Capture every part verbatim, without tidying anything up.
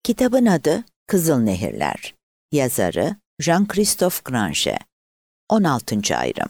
Kitabın adı Kızıl Nehirler. Yazarı Jean-Christophe Granger. on altıncı ayrım.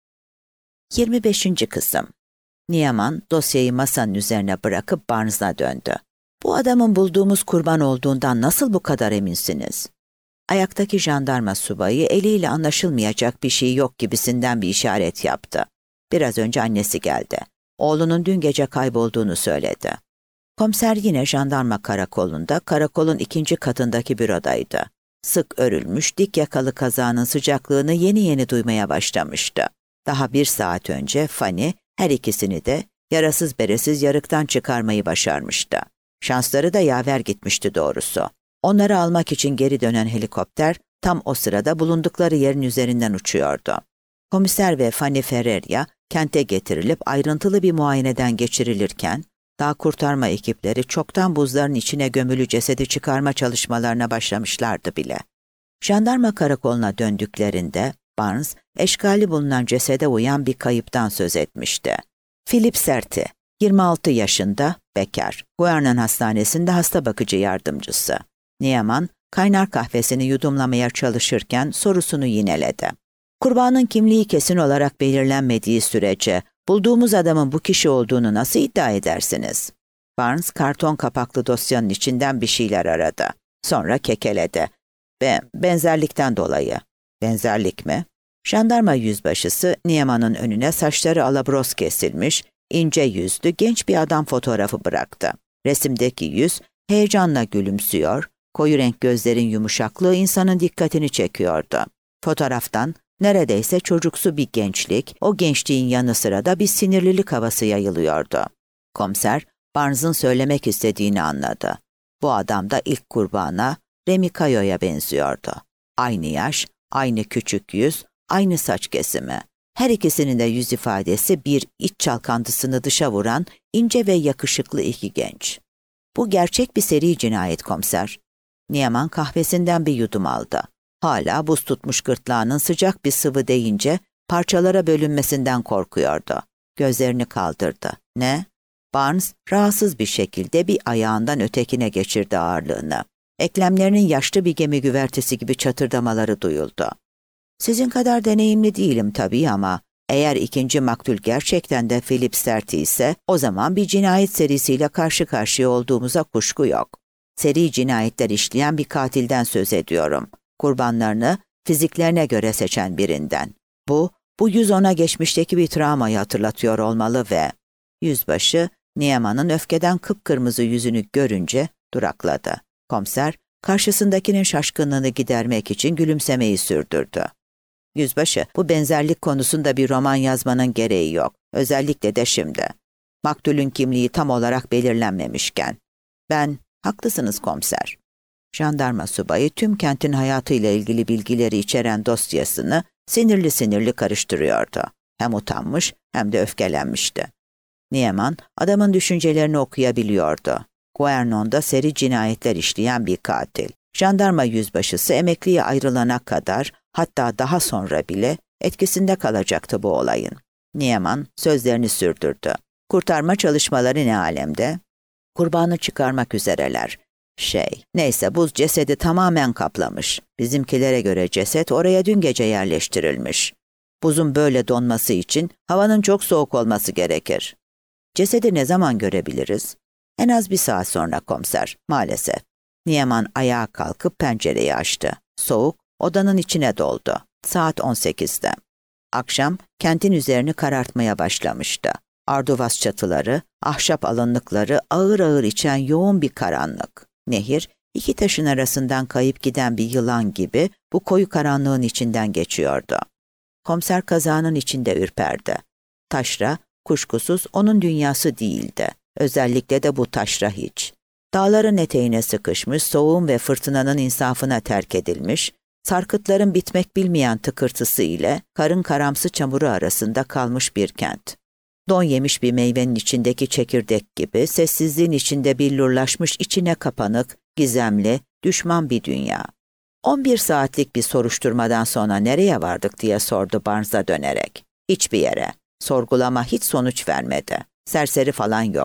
yirmi beşinci kısım. Niemann dosyayı masanın üzerine bırakıp Barnes'a döndü. Bu adamın bulduğumuz kurban olduğundan nasıl bu kadar eminsiniz? Ayaktaki jandarma subayı eliyle anlaşılmayacak bir şey yok gibisinden bir işaret yaptı. Biraz önce annesi geldi. Oğlunun dün gece kaybolduğunu söyledi. Komiser yine jandarma karakolunda, karakolun ikinci katındaki bürodaydı. Sık örülmüş, dik yakalı kazağının sıcaklığını yeni yeni duymaya başlamıştı. Daha bir saat önce Fanny her ikisini de yarasız beresiz yarıktan çıkarmayı başarmıştı. Şansları da yaver gitmişti doğrusu. Onları almak için geri dönen helikopter tam o sırada bulundukları yerin üzerinden uçuyordu. Komiser ve Fanny Ferreira kente getirilip ayrıntılı bir muayeneden geçirilirken, dağ kurtarma ekipleri çoktan buzların içine gömülü cesedi çıkarma çalışmalarına başlamışlardı bile. Jandarma karakoluna döndüklerinde Barnes, eşkali bulunan cesede uyan bir kayıptan söz etmişti. Philip Serti, yirmi altı yaşında, bekar, Guernsey Hastanesi'nde hasta bakıcı yardımcısı. Niemann, kaynar kahvesini yudumlamaya çalışırken sorusunu yineledi. Kurbanın kimliği kesin olarak belirlenmediği sürece bulduğumuz adamın bu kişi olduğunu nasıl iddia edersiniz? Barnes karton kapaklı dosyanın içinden bir şeyler aradı. Sonra kekeledi. Be benzerlikten dolayı. Benzerlik mi? Jandarma yüzbaşısı Niemann'ın önüne saçları alabros kesilmiş, ince yüzlü genç bir adam fotoğrafı bıraktı. Resimdeki yüz heyecanla gülümsüyor, koyu renk gözlerin yumuşaklığı insanın dikkatini çekiyordu. Fotoğraftan neredeyse çocuksu bir gençlik, o gençliğin yanı sıra da bir sinirlilik havası yayılıyordu. Komiser, Barnes'ın söylemek istediğini anladı. Bu adam da ilk kurbana Remy Caillots'a benziyordu. Aynı yaş, aynı küçük yüz, aynı saç kesimi. Her ikisinin de yüz ifadesi bir iç çalkantısını dışa vuran ince ve yakışıklı iki genç. Bu gerçek bir seri cinayet komiser. Niemann kahvesinden bir yudum aldı. Hala buz tutmuş gırtlağının sıcak bir sıvı değince parçalara bölünmesinden korkuyordu. Gözlerini kaldırdı. Ne? Barnes rahatsız bir şekilde bir ayağından ötekine geçirdi ağırlığını. Eklemlerinin yaşlı bir gemi güvertesi gibi çatırdamaları duyuldu. Sizin kadar deneyimli değilim tabii ama eğer ikinci maktul gerçekten de Philip Serti ise o zaman bir cinayet serisiyle karşı karşıya olduğumuza kuşku yok. Seri cinayetler işleyen bir katilden söz ediyorum. Kurbanlarını fiziklerine göre seçen birinden. Bu, bu yüz ona geçmişteki bir travmayı hatırlatıyor olmalı ve yüzbaşı Niemann'ın öfkeden kıpkırmızı yüzünü görünce durakladı. Komiser, karşısındakinin şaşkınlığını gidermek için gülümsemeyi sürdürdü. Yüzbaşı, bu benzerlik konusunda bir roman yazmanın gereği yok. Özellikle de şimdi. Maktulün kimliği tam olarak belirlenmemişken. Ben, haklısınız komiser. Jandarma subayı tüm kentin hayatıyla ilgili bilgileri içeren dosyasını sinirli sinirli karıştırıyordu. Hem utanmış hem de öfkelenmişti. Niemann adamın düşüncelerini okuyabiliyordu. Guernsey'de seri cinayetler işleyen bir katil. Jandarma yüzbaşısı emekliye ayrılana kadar, hatta daha sonra bile etkisinde kalacaktı bu olayın. Niemann sözlerini sürdürdü. Kurtarma çalışmaları ne alemde? Kurbanı çıkarmak üzereler. Şey, neyse buz cesedi tamamen kaplamış. Bizimkilere göre ceset oraya dün gece yerleştirilmiş. Buzun böyle donması için havanın çok soğuk olması gerekir. Cesedi ne zaman görebiliriz? En az bir saat sonra komiser, maalesef. Niemann ayağa kalkıp pencereyi açtı. Soğuk, odanın içine doldu. Saat on sekizde. Akşam, kentin üzerini karartmaya başlamıştı. Arduvaz çatıları, ahşap alınlıkları ağır ağır içen yoğun bir karanlık. Nehir, iki taşın arasından kayıp giden bir yılan gibi bu koyu karanlığın içinden geçiyordu. Komiser kazağının içinde ürperdi. Taşra, kuşkusuz onun dünyası değildi. Özellikle de bu taşra hiç. Dağların eteğine sıkışmış, soğuğun ve fırtınanın insafına terk edilmiş, sarkıtların bitmek bilmeyen tıkırtısı ile karın karamsı çamuru arasında kalmış bir kent. Don yemiş bir meyvenin içindeki çekirdek gibi sessizliğin içinde billurlaşmış, içine kapanık, gizemli, düşman bir dünya. on bir saatlik bir soruşturmadan sonra nereye vardık diye sordu Barnes'a dönerek. Hiçbir yere. Sorgulama hiç sonuç vermedi. Serseri falan yok.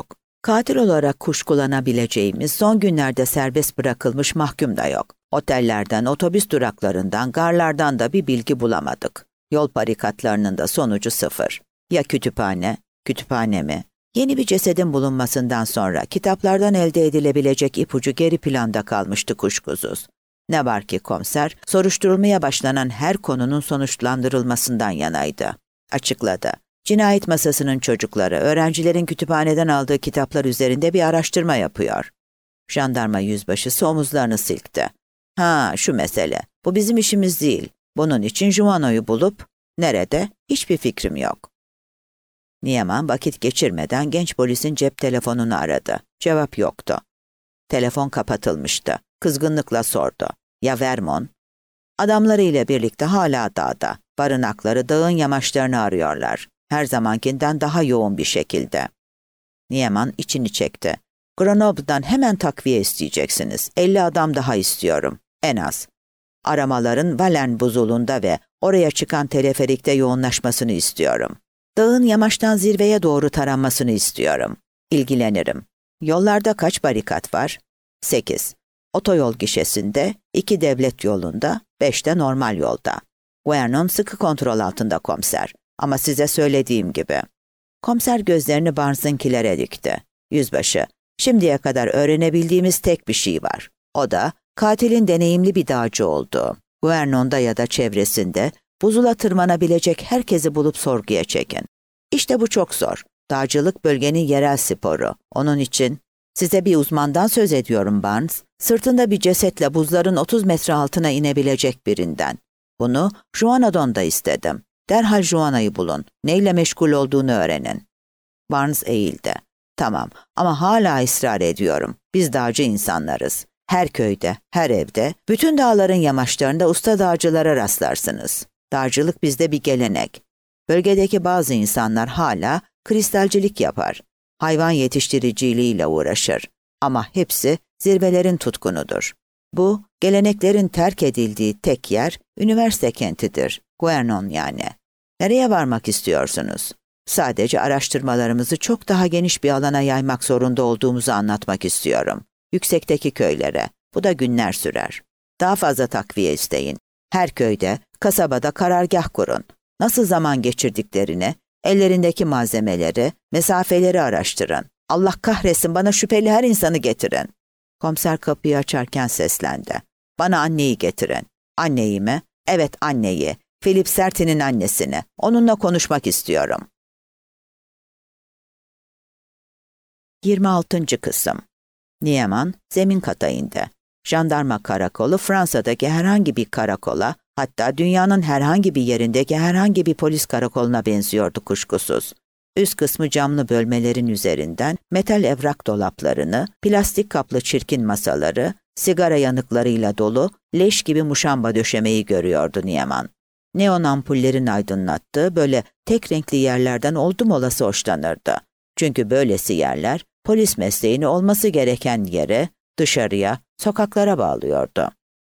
Katil olarak kuşkulanabileceğimiz son günlerde serbest bırakılmış mahkum da yok. Otellerden, otobüs duraklarından, garlardan da bir bilgi bulamadık. Yol barikatlarının da sonucu sıfır. Ya kütüphane, kütüphane mi? Yeni bir cesedin bulunmasından sonra kitaplardan elde edilebilecek ipucu geri planda kalmıştı kuşkusuz. Ne var ki komiser, soruşturmaya başlanan her konunun sonuçlandırılmasından yanaydı. Açıkladı. Cinayet masasının çocukları, öğrencilerin kütüphaneden aldığı kitaplar üzerinde bir araştırma yapıyor. Jandarma yüzbaşısı omuzlarını silkti. Ha, şu mesele. Bu bizim işimiz değil. Bunun için Juano'yu bulup, nerede? Hiçbir fikrim yok. Niemann vakit geçirmeden genç polisin cep telefonunu aradı. Cevap yoktu. Telefon kapatılmıştı. Kızgınlıkla sordu. Ya Vermon? Adamlarıyla birlikte hala dağda. Barınakları, dağın yamaçlarını arıyorlar. Her zamankinden daha yoğun bir şekilde. Niemann içini çekti. Grenoble'dan hemen takviye isteyeceksiniz. elli adam daha istiyorum. En az. Aramaların Valen buzulunda ve oraya çıkan teleferikte yoğunlaşmasını istiyorum. Dağın yamaçtan zirveye doğru taranmasını istiyorum. İlgilenirim. Yollarda kaç barikat var? Sekiz. Otoyol gişesinde, iki devlet yolunda, beşte normal yolda. Vernon sıkı kontrol altında komiser. Ama size söylediğim gibi. Komiser gözlerini Barnes'ınkilere dikti. Yüzbaşı, şimdiye kadar öğrenebildiğimiz tek bir şey var. O da katilin deneyimli bir dağcı olduğu. Vernon'da ya da çevresinde buzula tırmanabilecek herkesi bulup sorguya çekin. İşte bu çok zor. Dağcılık bölgenin yerel sporu. Onun için size bir uzmandan söz ediyorum Barnes. Sırtında bir cesetle buzların otuz metre altına inebilecek birinden. Bunu Juano'dan da istedim. Derhal Juano'yu bulun. Neyle meşgul olduğunu öğrenin. Barnes eğildi. Tamam ama hala ısrar ediyorum. Biz dağcı insanlarız. Her köyde, her evde, bütün dağların yamaçlarında usta dağcılara rastlarsınız. Dağcılık bizde bir gelenek. Bölgedeki bazı insanlar hala kristalcilik yapar. Hayvan yetiştiriciliğiyle uğraşır. Ama hepsi zirvelerin tutkunudur. Bu, geleneklerin terk edildiği tek yer, üniversite kentidir. Vernon yani. Nereye varmak istiyorsunuz? Sadece araştırmalarımızı çok daha geniş bir alana yaymak zorunda olduğumuzu anlatmak istiyorum. Yüksekteki köylere. Bu da günler sürer. Daha fazla takviye isteyin. Her köyde, kasabada karargah kurun. Nasıl zaman geçirdiklerini, ellerindeki malzemeleri, mesafeleri araştırın. Allah kahretsin, bana şüpheli her insanı getirin. Komiser kapıyı açarken seslendi. Bana anneyi getirin. Anneyi mi? Evet, anneyi. Philip Sertin'in annesini. Onunla konuşmak istiyorum. yirmi altıncı kısım. Niemann zemin kata indi. Jandarma karakolu Fransa'daki herhangi bir karakola, hatta dünyanın herhangi bir yerindeki herhangi bir polis karakoluna benziyordu kuşkusuz. Üst kısmı camlı bölmelerin üzerinden metal evrak dolaplarını, plastik kaplı çirkin masaları, sigara yanıklarıyla dolu leş gibi muşamba döşemeyi görüyordu Niemann. Neon ampullerin aydınlattığı böyle tek renkli yerlerden oldum olası hoşlanırdı. Çünkü böylesi yerler polis mesleğini olması gereken yere, dışarıya, sokaklara bağlıyordu.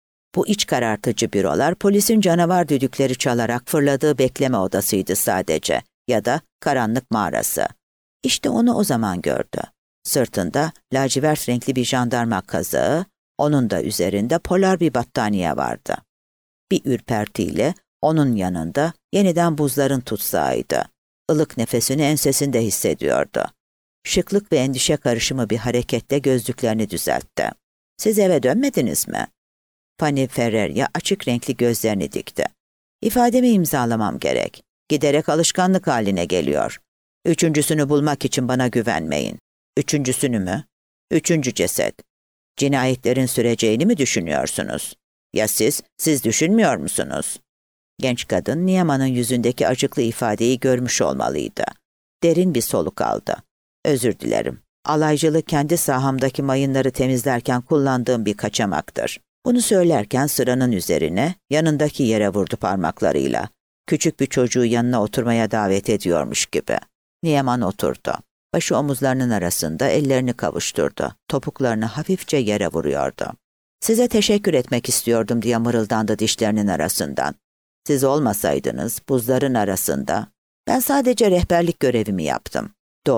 Bu iç karartıcı bürolar polisin canavar düdükleri çalarak fırladığı bekleme odasıydı sadece ya da karanlık mağarası. İşte onu o zaman gördü. Sırtında lacivert renkli bir jandarma kazağı, onun da üzerinde polar bir battaniye vardı. Bir ürpertiyle onun yanında yeniden buzların tutsağıydı. Ilık nefesini ensesinde hissediyordu. Şıklık ve endişe karışımı bir hareketle gözlüklerini düzeltti. Siz eve dönmediniz mi? Fanny Ferreira açık renkli gözlerini dikti. İfademi imzalamam gerek. Giderek alışkanlık haline geliyor. Üçüncüsünü bulmak için bana güvenmeyin. Üçüncüsünü mü? Üçüncü ceset. Cinayetlerin süreceğini mi düşünüyorsunuz? Ya siz, siz düşünmüyor musunuz? Genç kadın Niemann'ın yüzündeki acıklı ifadeyi görmüş olmalıydı. Derin bir soluk aldı. Özür dilerim. Alaycılık kendi sahamdaki mayınları temizlerken kullandığım bir kaçamaktır. Bunu söylerken sıranın üzerine, yanındaki yere vurdu parmaklarıyla. Küçük bir çocuğu yanına oturmaya davet ediyormuş gibi. Niemann oturdu. Başı omuzlarının arasında ellerini kavuşturdu. Topuklarını hafifçe yere vuruyordu. Size teşekkür etmek istiyordum diye mırıldandı dişlerinin arasından. Siz olmasaydınız buzların arasında. Ben sadece rehberlik görevimi yaptım. Doğru,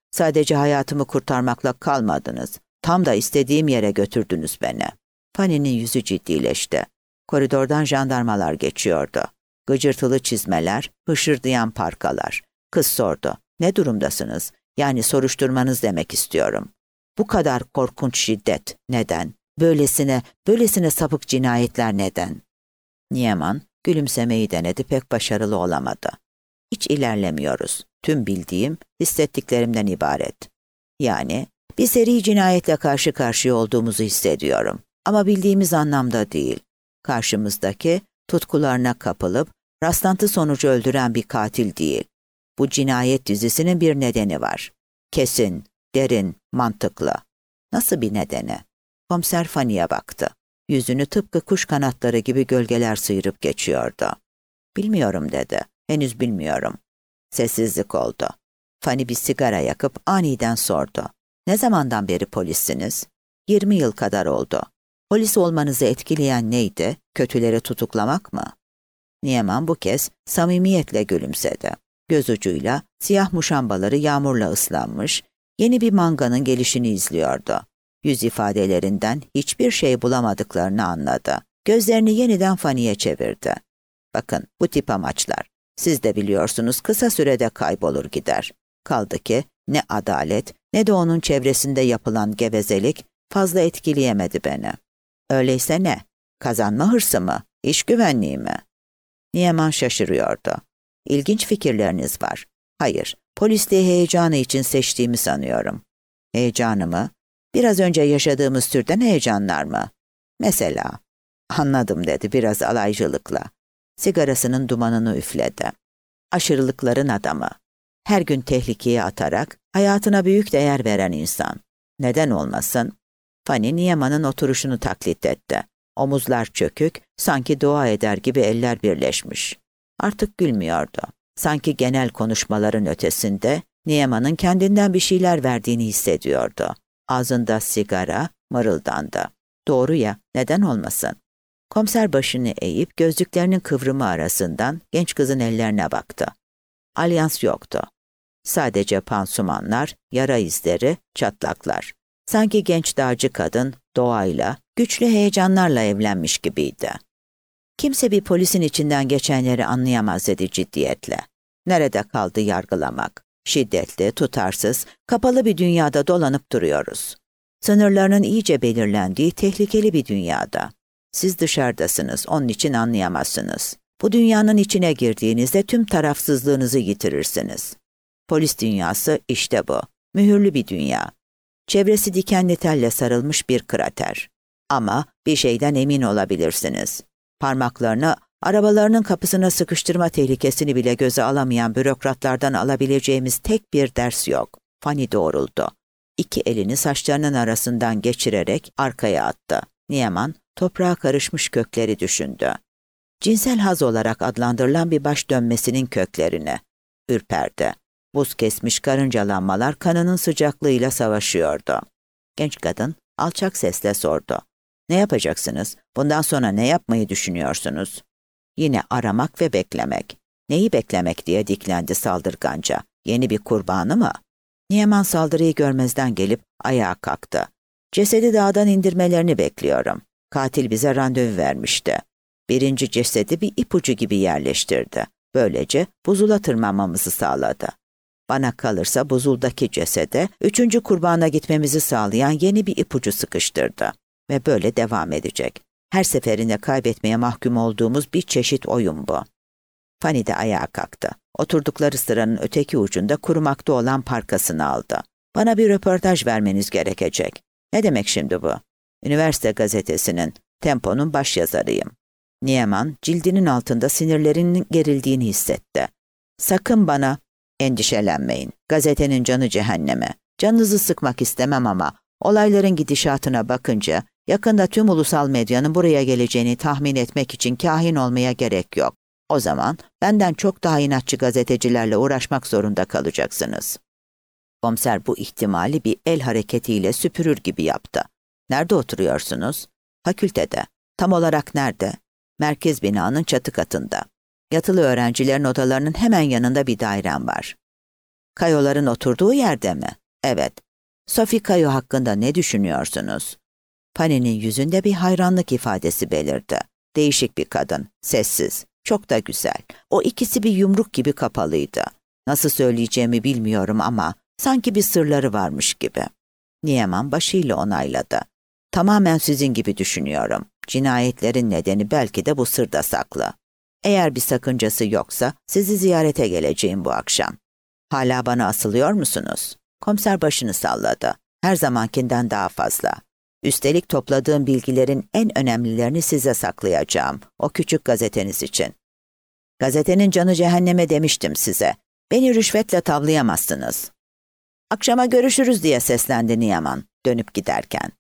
Sadece hayatımı kurtarmakla kalmadınız. Tam da istediğim yere götürdünüz beni. Fanny'nin yüzü ciddileşti. Koridordan jandarmalar geçiyordu. Gıcırtılı çizmeler, hışırdayan parkalar. Kız sordu. Ne durumdasınız? Yani soruşturmanız demek istiyorum. Bu kadar korkunç şiddet neden? Böylesine, böylesine sapık cinayetler neden? Niemann gülümsemeyi denedi, pek başarılı olamadı. Hiç ilerlemiyoruz. Tüm bildiğim, hissettiklerimden ibaret. Yani bir seri cinayetle karşı karşıya olduğumuzu hissediyorum. Ama bildiğimiz anlamda değil. Karşımızdaki tutkularına kapılıp rastlantı sonucu öldüren bir katil değil. Bu cinayet dizisinin bir nedeni var. Kesin, derin, mantıklı. Nasıl bir nedeni? Komiser Fanny'e baktı. Yüzünü tıpkı kuş kanatları gibi gölgeler sıyırıp geçiyordu. Bilmiyorum dedi. Henüz bilmiyorum. Sessizlik oldu. Fanny bir sigara yakıp aniden sordu. Ne zamandan beri polissiniz? Yirmi yıl kadar oldu. Polis olmanızı etkileyen neydi? Kötüleri tutuklamak mı? Niemann bu kez samimiyetle gülümsedi. Göz ucuyla siyah muşambaları yağmurla ıslanmış, yeni bir manganın gelişini izliyordu. Yüz ifadelerinden hiçbir şey bulamadıklarını anladı. Gözlerini yeniden Fanny'e çevirdi. Bakın, bu tip amaçlar, siz de biliyorsunuz, kısa sürede kaybolur gider. Kaldı ki ne adalet ne de onun çevresinde yapılan gevezelik fazla etkileyemedi beni. Öyleyse ne? Kazanma hırsı mı? İş güvenliği mi? Niemann şaşırıyordu. İlginç fikirleriniz var. Hayır, polisliği heyecanı için seçtiğimi sanıyorum. Heyecanı mı? Biraz önce yaşadığımız türden heyecanlar mı? Mesela. Anladım dedi biraz alaycılıkla. Sigarasının dumanını üfledi. Aşırılıkların adamı. Her gün tehlikeye atarak hayatına büyük değer veren insan. Neden olmasın? Fanny Niemann'ın oturuşunu taklit etti. Omuzlar çökük, sanki dua eder gibi eller birleşmiş. Artık gülmüyordu. Sanki genel konuşmaların ötesinde Niemann'ın kendinden bir şeyler verdiğini hissediyordu. Ağzında sigara, mırıldandı. Doğru ya, neden olmasın? Komiser başını eğip gözlüklerinin kıvrımı arasından genç kızın ellerine baktı. Alyans yoktu. Sadece pansumanlar, yara izleri, çatlaklar. Sanki genç dağcı kadın doğayla, güçlü heyecanlarla evlenmiş gibiydi. Kimse bir polisin içinden geçenleri anlayamaz dedi ciddiyetle. Nerede kaldı yargılamak? Şiddetli, tutarsız, kapalı bir dünyada dolanıp duruyoruz. Sınırlarının iyice belirlendiği tehlikeli bir dünyada. Siz dışarıdasınız, onun için anlayamazsınız. Bu dünyanın içine girdiğinizde tüm tarafsızlığınızı yitirirsiniz. Polis dünyası işte bu. Mühürlü bir dünya. Çevresi dikenli telle sarılmış bir krater. Ama bir şeyden emin olabilirsiniz. Parmaklarını arabalarının kapısına sıkıştırma tehlikesini bile göze alamayan bürokratlardan alabileceğimiz tek bir ders yok. Fanny doğruldu. İki elini saçlarının arasından geçirerek arkaya attı. Niemann toprağa karışmış kökleri düşündü. Cinsel haz olarak adlandırılan bir baş dönmesinin köklerini. Ürperdi. Buz kesmiş karıncalanmalar kanının sıcaklığıyla savaşıyordu. Genç kadın alçak sesle sordu. Ne yapacaksınız? Bundan sonra ne yapmayı düşünüyorsunuz? Yine aramak ve beklemek. Neyi beklemek diye diklendi saldırganca. Yeni bir kurbanı mı? Niemann saldırıyı görmezden gelip ayağa kalktı. Cesedi dağdan indirmelerini bekliyorum. Katil bize randevu vermişti. Birinci cesedi bir ipucu gibi yerleştirdi. Böylece buzula tırmanmamızı sağladı. Bana kalırsa buzuldaki cesede üçüncü kurbana gitmemizi sağlayan yeni bir ipucu sıkıştırdı. Ve böyle devam edecek. Her seferinde kaybetmeye mahkum olduğumuz bir çeşit oyun bu. Fanny de ayağa kalktı. Oturdukları sıranın öteki ucunda kurumakta olan parkasını aldı. Bana bir röportaj vermeniz gerekecek. Ne demek şimdi bu? Üniversite gazetesinin, Tempo'nun başyazarıyım. Niemann cildinin altında sinirlerinin gerildiğini hissetti. Sakın bana, endişelenmeyin. Gazetenin canı cehenneme. Canınızı sıkmak istemem ama olayların gidişatına bakınca yakında tüm ulusal medyanın buraya geleceğini tahmin etmek için kahin olmaya gerek yok. O zaman benden çok daha inatçı gazetecilerle uğraşmak zorunda kalacaksınız. Komiser bu ihtimali bir el hareketiyle süpürür gibi yaptı. Nerede oturuyorsunuz? Fakültede. Tam olarak nerede? Merkez binanın çatı katında. Yatılı öğrencilerin odalarının hemen yanında bir dairem var. Kayoların oturduğu yerde mi? Evet. Sophie Cayo hakkında ne düşünüyorsunuz? Penny'nin yüzünde bir hayranlık ifadesi belirdi. Değişik bir kadın, sessiz, çok da güzel. O ikisi bir yumruk gibi kapalıydı. Nasıl söyleyeceğimi bilmiyorum ama sanki bir sırları varmış gibi. Niemann başıyla onayladı. Tamamen sizin gibi düşünüyorum. Cinayetlerin nedeni belki de bu sırda saklı. Eğer bir sakıncası yoksa sizi ziyarete geleceğim bu akşam. Hala bana asılıyor musunuz? Komiser başını salladı. Her zamankinden daha fazla. Üstelik topladığım bilgilerin en önemlilerini size saklayacağım. O küçük gazeteniz için. Gazetenin canı cehenneme demiştim size. Beni rüşvetle tavlayamazsınız. Akşama görüşürüz diye seslendi Niemann dönüp giderken.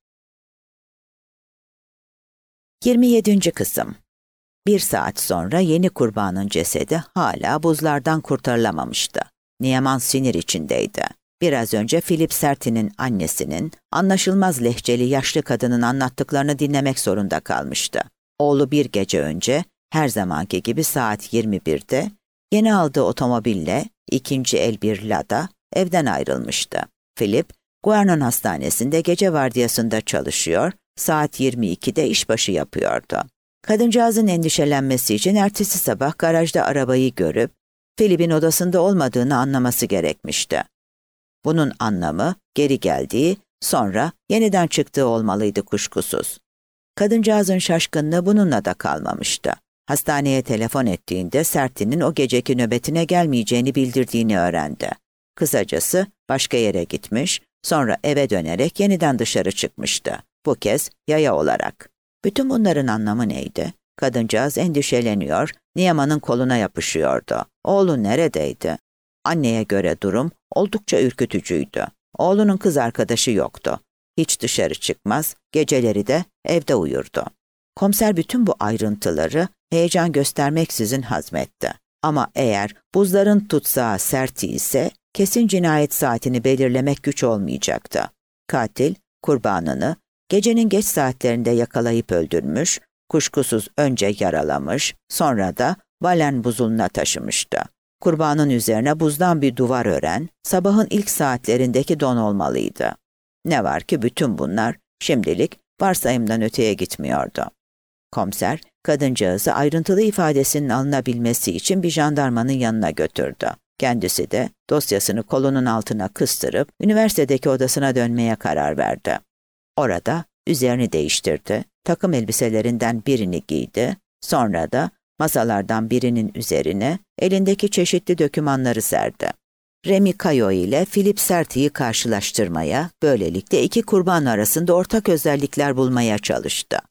yirmi yedinci kısım. Bir saat sonra yeni kurbanın cesedi hala buzlardan kurtarılamamıştı. Niemann sinir içindeydi. Biraz önce Philip Serti'nin annesinin anlaşılmaz lehçeli yaşlı kadının anlattıklarını dinlemek zorunda kalmıştı. Oğlu bir gece önce her zamanki gibi saat yirmi birde yeni aldığı otomobille ikinci el bir Lada evden ayrılmıştı. Philip, Guernon Hastanesi'nde gece vardiyasında çalışıyor, saat yirmi ikide işbaşı yapıyordu. Kadıncağızın endişelenmesi için ertesi sabah garajda arabayı görüp Philip'in odasında olmadığını anlaması gerekmişti. Bunun anlamı geri geldiği, sonra yeniden çıktığı olmalıydı kuşkusuz. Kadıncağızın şaşkınlığı bununla da kalmamıştı. Hastaneye telefon ettiğinde Serti'nin o geceki nöbetine gelmeyeceğini bildirdiğini öğrendi. Kısacası başka yere gitmiş, sonra eve dönerek yeniden dışarı çıkmıştı. Bu kez yaya olarak. Bütün bunların anlamı neydi? Kadıncağız endişeleniyor, Niemann'ın koluna yapışıyordu. Oğlu neredeydi? Anneye göre durum oldukça ürkütücüydü. Oğlunun kız arkadaşı yoktu. Hiç dışarı çıkmaz, geceleri de evde uyurdu. Komiser bütün bu ayrıntıları heyecan göstermeksizin hazmetti. Ama eğer buzların tutsağı Serti ise kesin cinayet saatini belirlemek güç olmayacaktı. Katil, kurbanını gecenin geç saatlerinde yakalayıp öldürmüş, kuşkusuz önce yaralamış, sonra da Valen buzuluna taşımıştı. Kurbanın üzerine buzdan bir duvar ören, sabahın ilk saatlerindeki don olmalıydı. Ne var ki bütün bunlar şimdilik varsayımdan öteye gitmiyordu. Komiser, kadıncağızı ayrıntılı ifadesinin alınabilmesi için bir jandarmanın yanına götürdü. Kendisi de dosyasını kolunun altına kıstırıp üniversitedeki odasına dönmeye karar verdi. Orada üzerini değiştirdi, takım elbiselerinden birini giydi, sonra da masalardan birinin üzerine elindeki çeşitli dokümanları serdi. Remy Cayo ile Philip Serti'yi karşılaştırmaya, böylelikle iki kurban arasında ortak özellikler bulmaya çalıştı.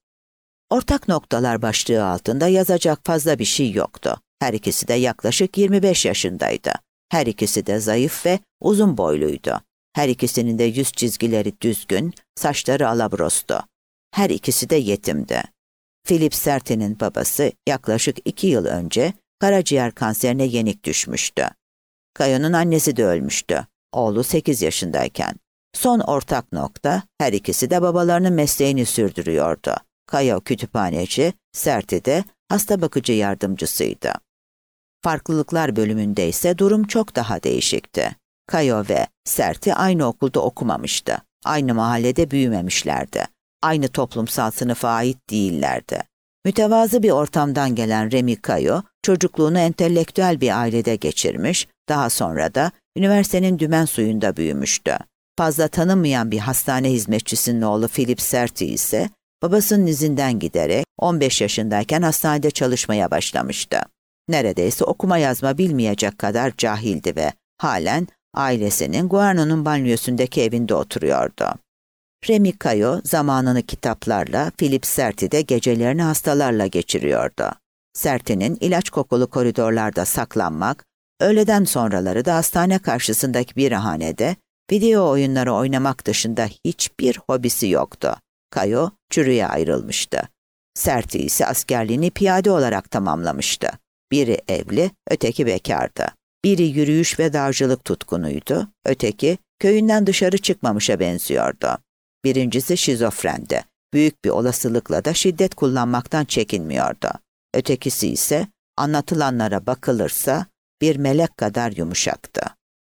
Ortak noktalar başlığı altında yazacak fazla bir şey yoktu. Her ikisi de yaklaşık yirmi beş yaşındaydı. Her ikisi de zayıf ve uzun boyluydu. Her ikisinin de yüz çizgileri düzgün, saçları alabrostu. Her ikisi de yetimdi. Philip Serti'nin babası yaklaşık iki yıl önce karaciğer kanserine yenik düşmüştü. Cayo'nun annesi de ölmüştü. Oğlu sekiz yaşındayken. Son ortak nokta, her ikisi de babalarının mesleğini sürdürüyordu. Cayo kütüphaneci, Serti de hasta bakıcı yardımcısıydı. Farklılıklar bölümünde ise durum çok daha değişikti. Cayo ve Serti aynı okulda okumamıştı. Aynı mahallede büyümemişlerdi. Aynı toplumsal sınıfa ait değillerdi. Mütevazı bir ortamdan gelen Remy Cayo, çocukluğunu entelektüel bir ailede geçirmiş, daha sonra da üniversitenin dümen suyunda büyümüştü. Fazla tanınmayan bir hastane hizmetçisinin oğlu Philip Serti ise, babasının izinden giderek on beş yaşındayken hastanede çalışmaya başlamıştı. Neredeyse okuma yazma bilmeyecek kadar cahildi ve halen ailesinin Guernon'un banliyosundaki evinde oturuyordu. Remy Cayo zamanını kitaplarla, Philip Serti de gecelerini hastalarla geçiriyordu. Serti'nin ilaç kokulu koridorlarda saklanmak, öğleden sonraları da hastane karşısındaki bir hanede video oyunları oynamak dışında hiçbir hobisi yoktu. Cayo çürüye ayrılmıştı. Serti ise askerliğini piyade olarak tamamlamıştı. Biri evli, öteki bekardı. Biri yürüyüş ve dağcılık tutkunuydu, öteki köyünden dışarı çıkmamışa benziyordu. Birincisi şizofrendi. Büyük bir olasılıkla da şiddet kullanmaktan çekinmiyordu. Ötekisi ise anlatılanlara bakılırsa bir melek kadar yumuşaktı.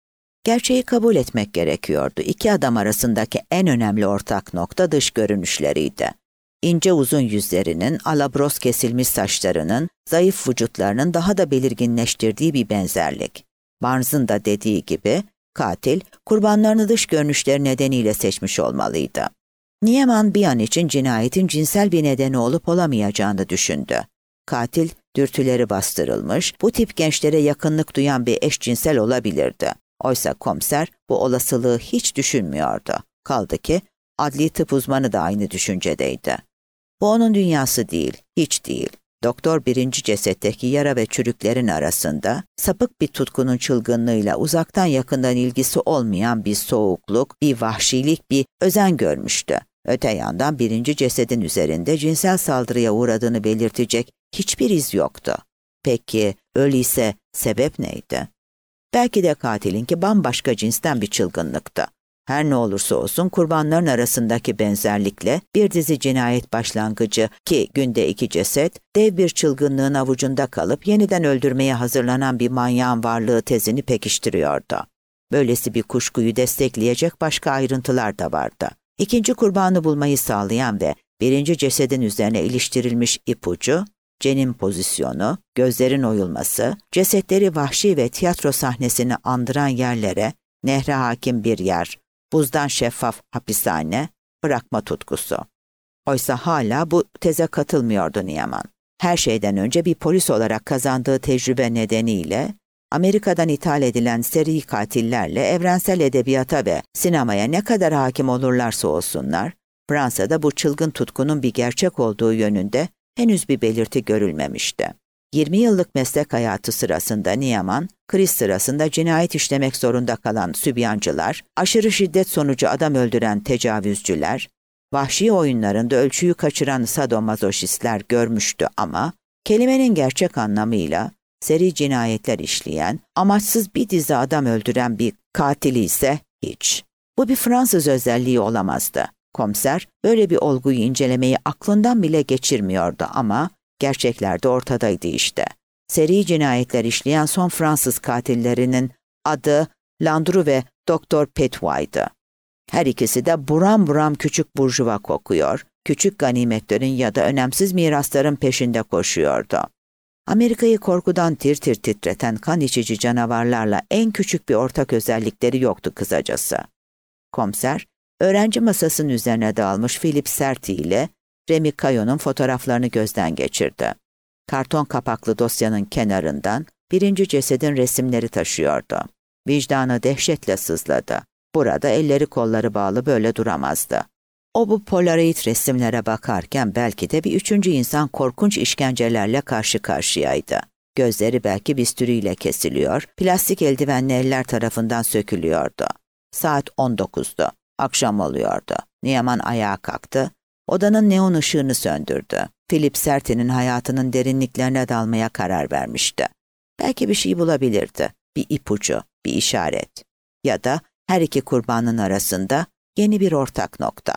Gerçeği kabul etmek gerekiyordu. İki adam arasındaki en önemli ortak nokta dış görünüşleriydi. İnce uzun yüzlerinin, alabros kesilmiş saçlarının, zayıf vücutlarının daha da belirginleştirdiği bir benzerlik. Barnes'ın da dediği gibi, katil, kurbanlarını dış görünüşleri nedeniyle seçmiş olmalıydı. Niemann bir an için cinayetin cinsel bir nedeni olup olamayacağını düşündü. Katil, dürtüleri bastırılmış, bu tip gençlere yakınlık duyan bir eşcinsel olabilirdi. Oysa komiser bu olasılığı hiç düşünmüyordu. Kaldı ki adli tıp uzmanı da aynı düşüncedeydi. Bu onun dünyası değil, hiç değil. Doktor birinci cesetteki yara ve çürüklerin arasında sapık bir tutkunun çılgınlığıyla uzaktan yakından ilgisi olmayan bir soğukluk, bir vahşilik, bir özen görmüştü. Öte yandan birinci cesedin üzerinde cinsel saldırıya uğradığını belirtecek hiçbir iz yoktu. Peki öyleyse sebep neydi? Belki de katilinki bambaşka cinsten bir çılgınlıktı. Her ne olursa olsun kurbanların arasındaki benzerlikle bir dizi cinayet başlangıcı ki günde iki ceset, dev bir çılgınlığın avucunda kalıp yeniden öldürmeye hazırlanan bir manyağın varlığı tezini pekiştiriyordu. Böylesi bir kuşkuyu destekleyecek başka ayrıntılar da vardı. İkinci kurbanı bulmayı sağlayan ve birinci cesedin üzerine iliştirilmiş ipucu, cenin pozisyonu, gözlerin oyulması, cesetleri vahşi ve tiyatro sahnesini andıran yerlere, nehre hakim bir yer, buzdan şeffaf hapishane, bırakma tutkusu. Oysa hala bu teze katılmıyordu Niemann. Her şeyden önce bir polis olarak kazandığı tecrübe nedeniyle, Amerika'dan ithal edilen seri katillerle evrensel edebiyata ve sinemaya ne kadar hakim olurlarsa olsunlar, Fransa'da bu çılgın tutkunun bir gerçek olduğu yönünde henüz bir belirti görülmemişti. yirmi yıllık meslek hayatı sırasında Niemann, kriz sırasında cinayet işlemek zorunda kalan sübyancılar, aşırı şiddet sonucu adam öldüren tecavüzcüler, vahşi oyunlarında ölçüyü kaçıran sadomazoşistler görmüştü ama kelimenin gerçek anlamıyla seri cinayetler işleyen, amaçsız bir dizi adam öldüren bir katili ise hiç. Bu bir Fransız özelliği olamazdı. Komiser böyle bir olguyu incelemeyi aklından bile geçirmiyordu ama gerçekler de ortadaydı işte. Seri cinayetler işleyen son Fransız katillerinin adı Landru ve Doktor Petway'dı. Her ikisi de buram buram küçük burjuva kokuyor, küçük ganimetlerin ya da önemsiz mirasların peşinde koşuyordu. Amerika'yı korkudan tir tir titreten kan içici canavarlarla en küçük bir ortak özellikleri yoktu kısacası. Komiser, öğrenci masasının üzerine dağılmış Philip Serti ile Remy Caillot'un fotoğraflarını gözden geçirdi. Karton kapaklı dosyanın kenarından birinci cesedin resimleri taşıyordu. Vicdanı dehşetle sızladı. Burada elleri kolları bağlı böyle duramazdı. O bu polaroid resimlere bakarken belki de bir üçüncü insan korkunç işkencelerle karşı karşıyaydı. Gözleri belki bistüriyle kesiliyor, plastik eldivenli eller tarafından sökülüyordu. Saat on dokuzdu. Akşam oluyordu. Niemann ayağa kalktı. Odanın neon ışığını söndürdü. Philip Serti'nin hayatının derinliklerine dalmaya karar vermişti. Belki bir şey bulabilirdi. Bir ipucu, bir işaret. Ya da her iki kurbanın arasında yeni bir ortak nokta.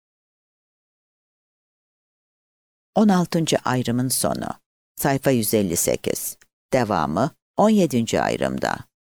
on altıncı ayrımın sonu. Sayfa yüz elli sekiz. Devamı on yedinci ayrımda.